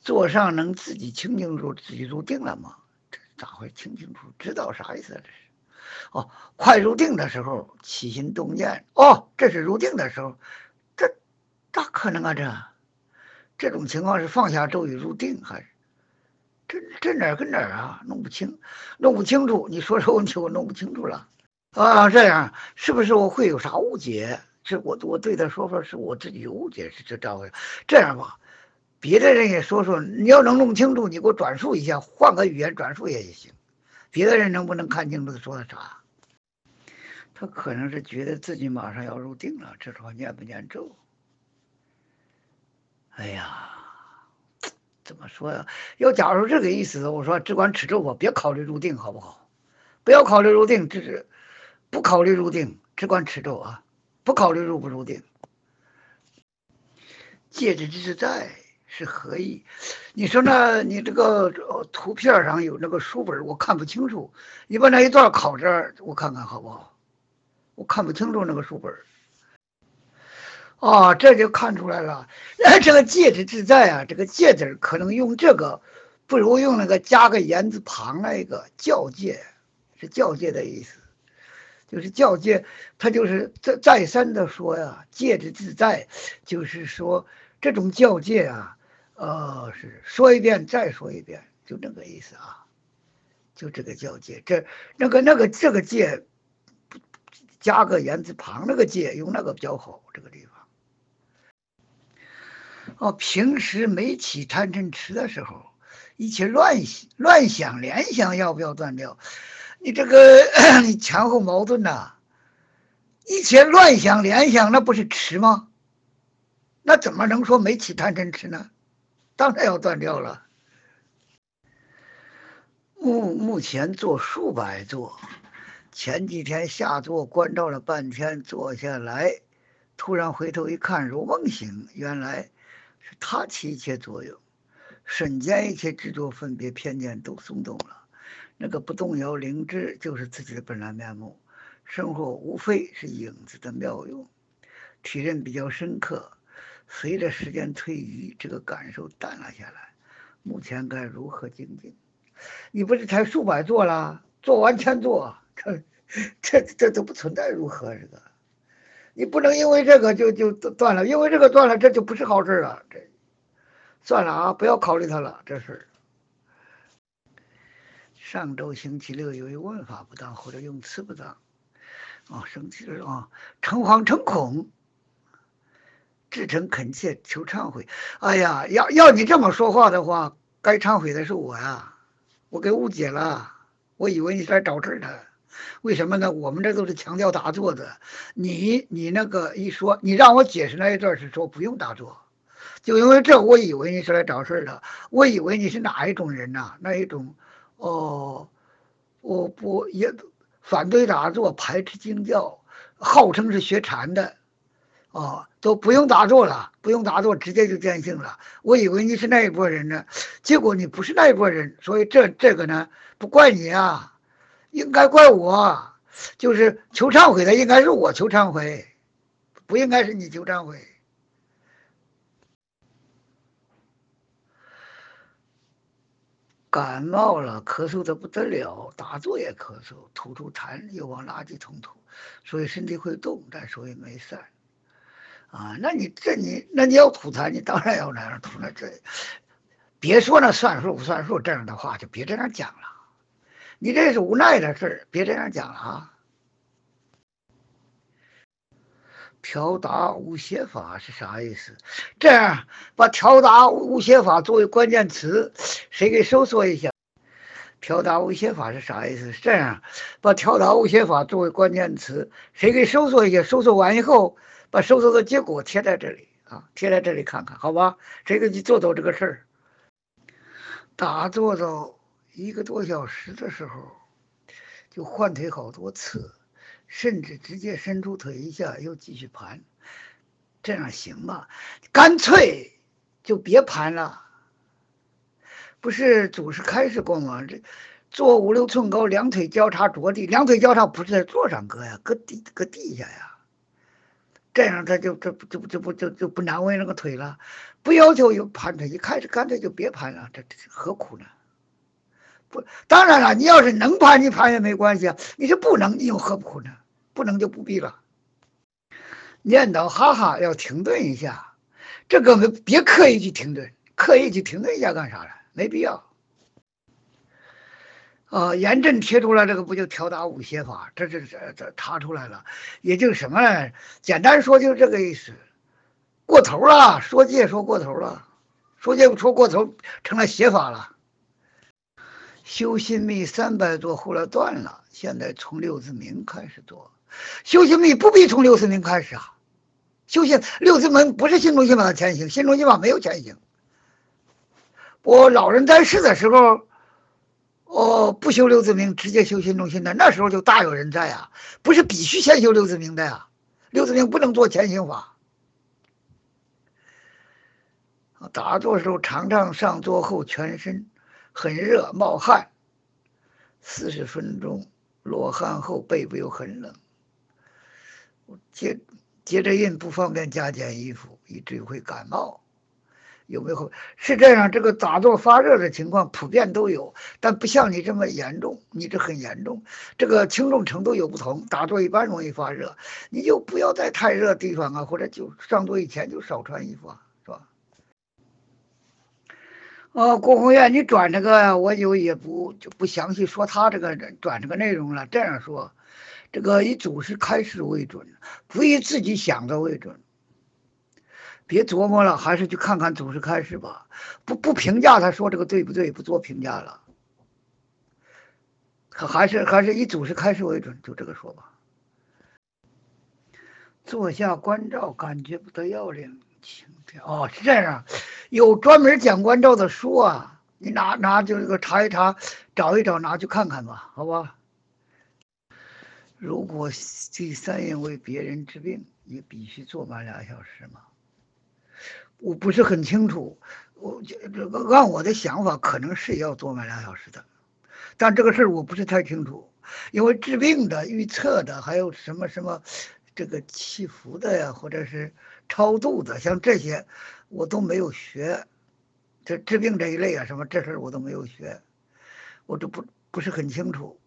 坐上能自己清清楚自己入定了吗？这咋会清清楚知道啥意思啊？这是哦，快入定的时候起心动念，哦，这是入定的时候，这咋可能啊？这种情况是放下咒语入定还是？这哪儿跟哪儿啊？弄不清，弄不清楚。你说这问题我弄不清楚了啊！这样是不是我会有啥误解？是我对他说法是我自己有误解，是这回这样吧？别的人也说说，你要能弄清楚，你给我转述一下，换个语言转述也行。别的人能不能看清楚他说的啥？他可能是觉得自己马上要入定了，这时候念不念咒？哎呀，怎么说呀？要假如这个意思，我说只管持咒吧，别考虑入定，好不好？不要考虑入定，这是不考虑入定，只管持咒啊，不考虑入不入定。戒之之在是何意？你说呢？你这个图片上有那个书本，我看不清楚。你把那一段考这儿，我看看好不好？我看不清楚那个书本。哦，这就看出来了。这个戒之自在啊，这个戒字可能用这个，不如用那个加个言字旁那个教戒，是教戒的意思。就是教戒，他就是再三的说呀，戒之自在，就是说这种教戒啊，是说一遍再说一遍，就那个意思啊，就这个教戒，这个戒加个言字旁，那个戒用那个比较好，这个地方。哦，平时没起贪嗔痴的时候，一切乱想联想要不要断掉？你这个你前后矛盾呐、一切乱想联想，那不是痴吗？那怎么能说没起贪嗔痴呢？当然要断掉了。目前做数百座，前几天下座关照了半天，坐下来，突然回头一看，如梦醒，原来是他起一切作用，瞬间一切执着、分别、偏见都松动了。那个不动摇灵智，就是自己的本来面目。生活无非是影子的妙用，体认比较深刻。随着时间推移，这个感受淡了下来。目前该如何精进？你不是才数百座了，做完全做，这都不存在如何这个。你不能因为这个就断了，因为这个断了，这就不是好事了。这算了啊，不要考虑它了，这事。上周星期六由于问法不当或者用词不当，生气了诚惶诚恐，至诚恳切求忏悔。哎呀，要你这么说话的话，该忏悔的是我呀，我给误解了，我以为你是来找事的。为什么呢？我们这都是强调打坐的，你那个一说，你让我解释那一段是说不用打坐，就因为这，我以为你是来找事的，我以为你是哪一种人呐、那一种，哦，我不也反对打坐，排斥经教，号称是学禅的，都不用打坐了，不用打坐，直接就见性了。我以为你是那一拨人呢，结果你不是那一拨人，所以这个呢，不怪你啊，应该怪我，就是求忏悔的应该是我求忏悔，不应该是你求忏悔。感冒了，咳嗽的不得了，打坐也咳嗽，吐出痰又往垃圾桶吐，所以身体会动，但所以没散。那你要吐痰，你当然要那样吐了。别说那算数不算数这样的话，就别这样讲了。你这是无奈的事儿，别这样讲了啊。调达无写法是啥意思？这样把调达无写法作为关键词，谁给搜索一下？调达无写法是啥意思？是这样，把调达无写法作为关键词，谁给搜索一下？搜索完以后，把搜索的结果贴在这里啊，贴在这里看看，好吧？谁给你做到这个事儿？打坐到1个多小时的时候，就换腿好多次，甚至直接伸出腿一下又继续盘，这样行吗？干脆就别盘了。不是祖师开示过吗？这坐5、6寸高，两腿交叉着地，两腿交叉不是在座上搁呀，搁地下呀。 这样他就不难为那个腿了，不要求有盘腿，一开始干脆就别盘了，这何苦呢？不，当然了，你要是能盘，你盘也没关系啊。你是不能，你又何苦呢？不能就不必了。念叨哈哈要停顿一下，这个别刻意去停顿，刻意去停顿一下干啥呢？没必要。严正贴出来这个不就条达武写法，这查出来了，也就是什么呢？简单说就是这个意思，过头了，说戒说过头了，说戒说过头成了写法了。修心密300多，后来断了，现在从六字明开始做。修心密不必从六字明开始啊，修行六字明不是心中心法的前行，心中心法没有前行。我老人在世的时候。不修六字明，直接修心中心的，那时候就大有人在啊，不是必须先修六字明的呀，六字明不能做前行法。打坐时候常常上坐后全身很热冒汗，40分钟落汗后背部又很冷，接着印不方便加件衣服，以至于会感冒。有没有？是这样，这个打坐发热的情况普遍都有，但不像你这么严重，你这很严重，这个轻重程度有不同。打坐一般容易发热，你就不要在太热的地方啊，或者就上座以前就少穿衣服啊，是吧？郭宏远，你转这个我也不详细说他这个转这个内容了。这样说，这个以祖师开示为准，不以自己想的为准。别琢磨了，还是去看看祖师开示吧。不评价他说这个对不对，不做评价了。还是以祖师开示为准，就这个说吧。坐下关照，感觉不得要领，轻调。是这样，有专门讲关照的书啊，你拿就这个查一查，找一找，拿去看看吧，好吧？如果第3印为别人治病，也必须坐满2小时吗？我不是很清楚，这个按我的想法，可能是要坐满2小时的，但这个事儿我不是太清楚，因为治病的、预测的，还有什么这个祈福的呀，或者是超度的，像这些我都没有学，这治病这一类啊，什么这事儿我都没有学，我这不是很清楚。